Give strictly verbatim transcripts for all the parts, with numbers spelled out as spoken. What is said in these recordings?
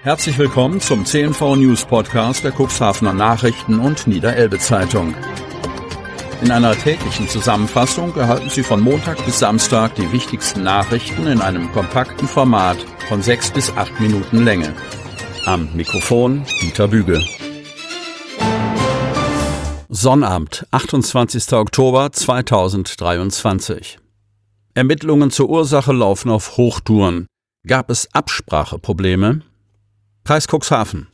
Herzlich willkommen zum C N V News Podcast der Cuxhavener Nachrichten und Niederelbe Zeitung. In einer täglichen Zusammenfassung erhalten Sie von Montag bis Samstag die wichtigsten Nachrichten in einem kompakten Format von sechs bis acht Minuten Länge. Am Mikrofon Dieter Büge. Sonnabend, achtundzwanzigster Oktober zweitausenddreiundzwanzig. Ermittlungen zur Ursache laufen auf Hochtouren. Gab es Abspracheprobleme? Kreis Cuxhaven.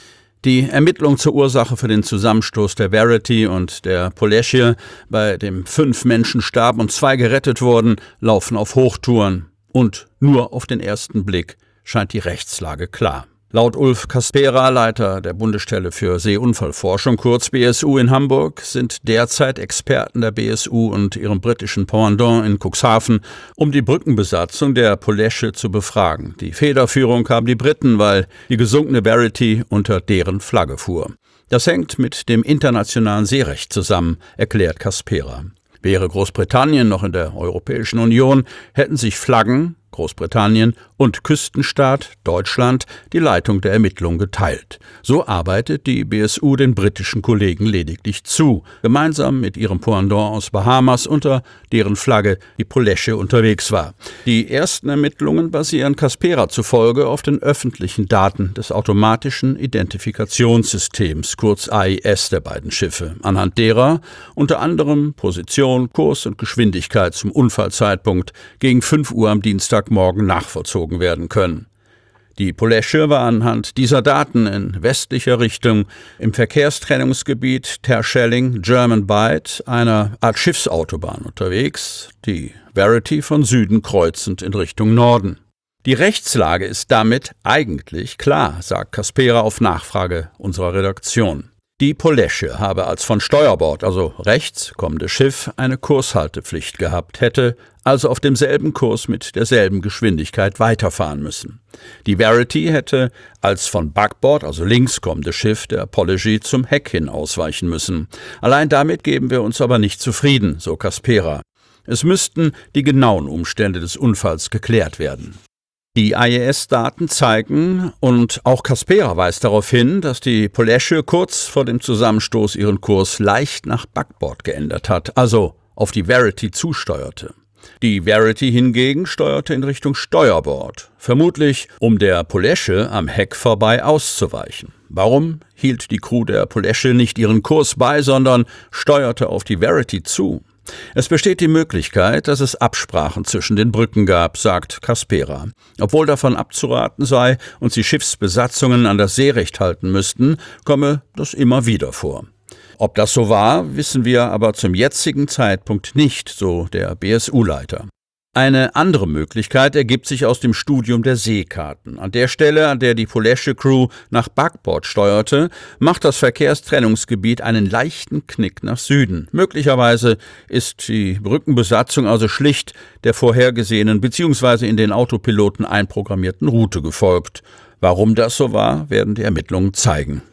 Die Ermittlungen zur Ursache für den Zusammenstoß der Verity und der Polesche, bei dem fünf Menschen starben und zwei gerettet wurden, laufen auf Hochtouren. Und nur auf den ersten Blick scheint die Rechtslage klar. Laut Ulf Kaspera, Leiter der Bundesstelle für Seeunfallforschung, kurz B S U in Hamburg, sind derzeit Experten der B S U und ihrem britischen Pendant in Cuxhaven, um die Brückenbesatzung der Polesche zu befragen. Die Federführung haben die Briten, weil die gesunkene Verity unter deren Flagge fuhr. Das hängt mit dem internationalen Seerecht zusammen, erklärt Kaspera. Wäre Großbritannien noch in der Europäischen Union, hätten sich Flaggen, Großbritannien und Küstenstaat Deutschland die Leitung der Ermittlungen geteilt. So arbeitet die B S U den britischen Kollegen lediglich zu, gemeinsam mit ihrem Pendant aus Bahamas, unter deren Flagge die Polesche unterwegs war. Die ersten Ermittlungen basieren Kaspera zufolge auf den öffentlichen Daten des automatischen Identifikationssystems, kurz A I S, der beiden Schiffe, anhand derer unter anderem Position, Kurs und Geschwindigkeit zum Unfallzeitpunkt gegen fünf Uhr am Dienstagmorgen nachvollzogen werden können. Die Polesche war anhand dieser Daten in westlicher Richtung im Verkehrstrennungsgebiet Terschelling-German Bight, einer Art Schiffsautobahn, unterwegs, die Verity von Süden kreuzend in Richtung Norden. Die Rechtslage ist damit eigentlich klar, sagt Kaspera auf Nachfrage unserer Redaktion. Die Polesche habe als von Steuerbord, also rechts kommende Schiff, eine Kurshaltepflicht gehabt, hätte also auf demselben Kurs mit derselben Geschwindigkeit weiterfahren müssen. Die Verity hätte als von Backbord, also links kommende Schiff, der Apology zum Heck hin ausweichen müssen. Allein damit geben wir uns aber nicht zufrieden, so Kaspera. Es müssten die genauen Umstände des Unfalls geklärt werden. Die A I S-Daten zeigen, und auch Kaspera weist darauf hin, dass die Polesche kurz vor dem Zusammenstoß ihren Kurs leicht nach Backbord geändert hat, also auf die Verity zusteuerte. Die Verity hingegen steuerte in Richtung Steuerbord, vermutlich um der Polesche am Heck vorbei auszuweichen. Warum hielt die Crew der Polesche nicht ihren Kurs bei, sondern steuerte auf die Verity zu? Es besteht die Möglichkeit, dass es Absprachen zwischen den Brücken gab, sagt Kaspera. Obwohl davon abzuraten sei und sie Schiffsbesatzungen an das Seerecht halten müssten, komme das immer wieder vor. Ob das so war, wissen wir aber zum jetzigen Zeitpunkt nicht, so der B S U-Leiter. Eine andere Möglichkeit ergibt sich aus dem Studium der Seekarten. An der Stelle, an der die Polesche-Crew nach Backbord steuerte, macht das Verkehrstrennungsgebiet einen leichten Knick nach Süden. Möglicherweise ist die Brückenbesatzung also schlicht der vorhergesehenen bzw. in den Autopiloten einprogrammierten Route gefolgt. Warum das so war, werden die Ermittlungen zeigen.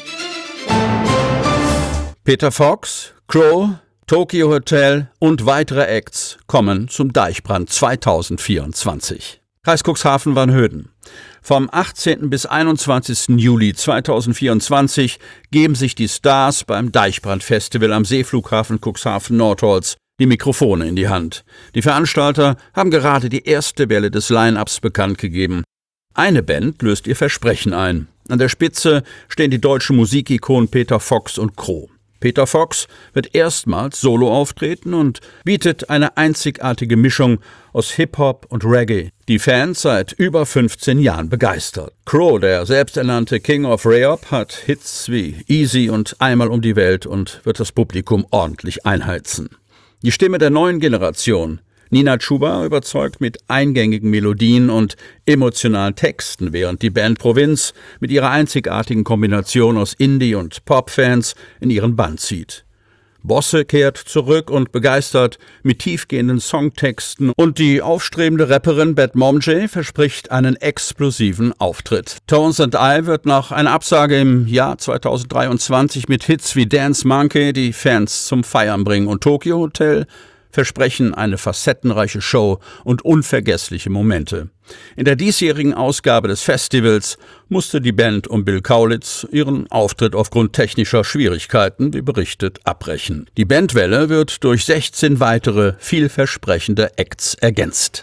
Peter Fox, Crow, Tokyo Hotel und weitere Acts kommen zum Deichbrand zweitausendvierundzwanzig. Kreis Cuxhaven-Vanhöden. Vom achtzehnten bis einundzwanzigsten Juli zweitausendvierundzwanzig geben sich die Stars beim Deichbrand-Festival am Seeflughafen Cuxhaven-Nordholz die Mikrofone in die Hand. Die Veranstalter haben gerade die erste Welle des Line-Ups bekannt gegeben. Eine Band löst ihr Versprechen ein. An der Spitze stehen die deutschen Musikikonen Peter Fox und Crow. Peter Fox wird erstmals solo auftreten und bietet eine einzigartige Mischung aus Hip-Hop und Reggae, die Fans seit über fünfzehn Jahren begeistert. Crow, der selbsternannte King of Rap, hat Hits wie Easy und Einmal um die Welt und wird das Publikum ordentlich einheizen. Die Stimme der neuen Generation, Nina Chuba, überzeugt mit eingängigen Melodien und emotionalen Texten, während die Band Provinz mit ihrer einzigartigen Kombination aus Indie- und Pop-Fans in ihren Bann zieht. Bosse kehrt zurück und begeistert mit tiefgehenden Songtexten, und die aufstrebende Rapperin Bad Mom J verspricht einen explosiven Auftritt. Tones and I wird nach einer Absage im Jahr zweitausenddreiundzwanzig mit Hits wie Dance Monkey die Fans zum Feiern bringen, und Tokyo Hotel versprechen eine facettenreiche Show und unvergessliche Momente. In der diesjährigen Ausgabe des Festivals musste die Band um Bill Kaulitz ihren Auftritt aufgrund technischer Schwierigkeiten, wie berichtet, abbrechen. Die Bandwelle wird durch sechzehn weitere vielversprechende Acts ergänzt.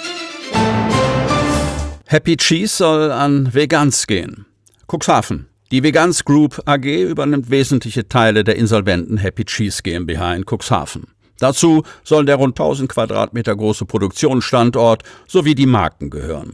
Happy Cheese soll an Veganz gehen. Cuxhaven. Die Veganz Group A G übernimmt wesentliche Teile der insolventen Happy Cheese GmbH in Cuxhaven. Dazu sollen der rund tausend Quadratmeter große Produktionsstandort sowie die Marken gehören.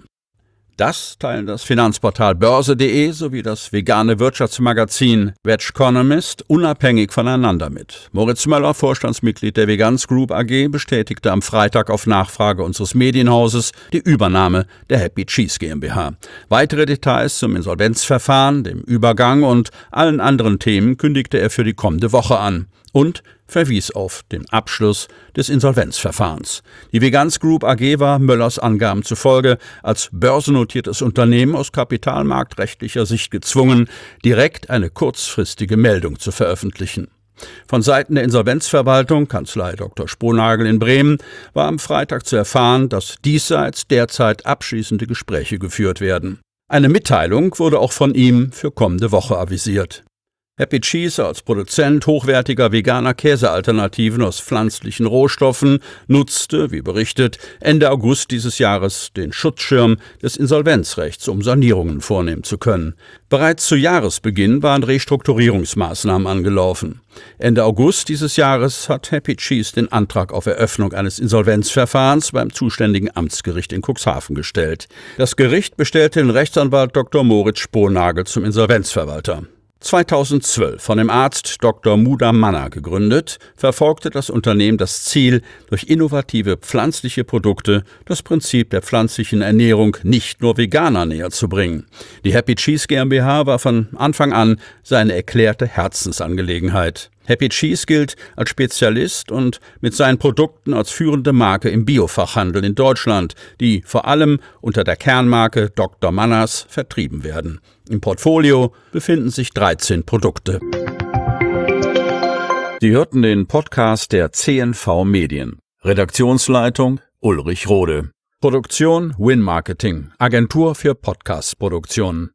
Das teilen das Finanzportal Börse punkt de sowie das vegane Wirtschaftsmagazin Vegconomist unabhängig voneinander mit. Moritz Möller, Vorstandsmitglied der Veganz Group A G, bestätigte am Freitag auf Nachfrage unseres Medienhauses die Übernahme der Happy Cheese GmbH. Weitere Details zum Insolvenzverfahren, dem Übergang und allen anderen Themen kündigte er für die kommende Woche an und verwies auf den Abschluss des Insolvenzverfahrens. Die Veganz Group A G war Möllers Angaben zufolge als börsennotiertes Unternehmen aus kapitalmarktrechtlicher Sicht gezwungen, direkt eine kurzfristige Meldung zu veröffentlichen. Von Seiten der Insolvenzverwaltung, Kanzlei Doktor Sponagel in Bremen, war am Freitag zu erfahren, dass diesseits derzeit abschließende Gespräche geführt werden. Eine Mitteilung wurde auch von ihm für kommende Woche avisiert. Happy Cheese als Produzent hochwertiger veganer Käsealternativen aus pflanzlichen Rohstoffen nutzte, wie berichtet, Ende August dieses Jahres den Schutzschirm des Insolvenzrechts, um Sanierungen vornehmen zu können. Bereits zu Jahresbeginn waren Restrukturierungsmaßnahmen angelaufen. Ende August dieses Jahres hat Happy Cheese den Antrag auf Eröffnung eines Insolvenzverfahrens beim zuständigen Amtsgericht in Cuxhaven gestellt. Das Gericht bestellte den Rechtsanwalt Doktor Moritz Sponagel zum Insolvenzverwalter. zweitausendzwölf von dem Arzt Doktor Muda Manna gegründet, verfolgte das Unternehmen das Ziel, durch innovative pflanzliche Produkte das Prinzip der pflanzlichen Ernährung nicht nur Veganern näher zu bringen. Die Happy Cheese GmbH war von Anfang an seine erklärte Herzensangelegenheit. Happy Cheese gilt als Spezialist und mit seinen Produkten als führende Marke im Biofachhandel in Deutschland, die vor allem unter der Kernmarke Doktor Mannas vertrieben werden. Im Portfolio befinden sich dreizehn Produkte. Sie hörten den Podcast der C N V Medien. Redaktionsleitung Ulrich Rode. Produktion Win Marketing, Agentur für Podcast-Produktionen.